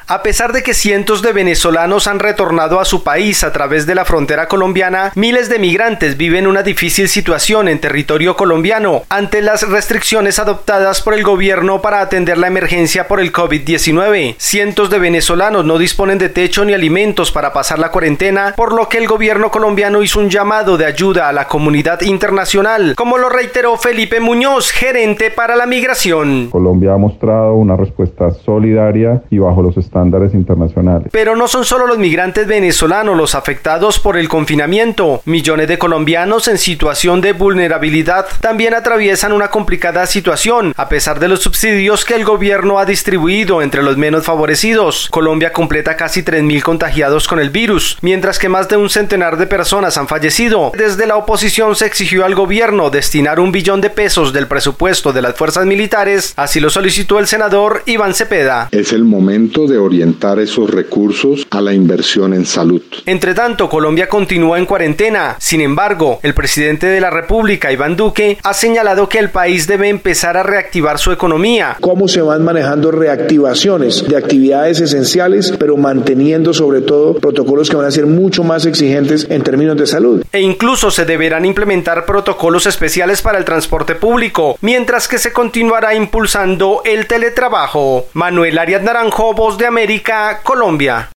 A pesar de que cientos de venezolanos han retornado a su país a través de la frontera colombiana, miles de migrantes viven una difícil situación en territorio colombiano ante las restricciones adoptadas por el gobierno para atender la emergencia por el COVID-19. Cientos de venezolanos no disponen de techo ni alimentos para pasar la cuarentena, por lo que el gobierno colombiano hizo un llamado de ayuda a la comunidad internacional, como lo reiteró Felipe Muñoz, gerente para la migración. Colombia ha mostrado una respuesta solidaria y bajo los estándares internacionales. Pero no son solo los migrantes venezolanos los afectados por el confinamiento. Millones de colombianos en situación de vulnerabilidad también atraviesan una complicada situación, a pesar de los subsidios que el gobierno ha distribuido entre los menos favorecidos. Colombia completa casi 3.000 contagiados con el virus, mientras que más de un centenar de personas han fallecido. Desde la oposición se exigió al gobierno destinar $1 billón del presupuesto de las fuerzas militares, así lo solicitó el senador Iván Cepeda. Es el momento de orientar esos recursos a la inversión en salud. Entre tanto, Colombia continúa en cuarentena. Sin embargo, el presidente de la República, Iván Duque, ha señalado que el país debe empezar a reactivar su economía. ¿Cómo se van manejando reactivaciones de actividades esenciales, pero manteniendo sobre todo protocolos que van a ser mucho más exigentes en términos de salud? E incluso se deberán implementar protocolos especiales para el transporte público, mientras que se continuará impulsando el teletrabajo. Manuel Arias Naranjo, Voz de América, Colombia.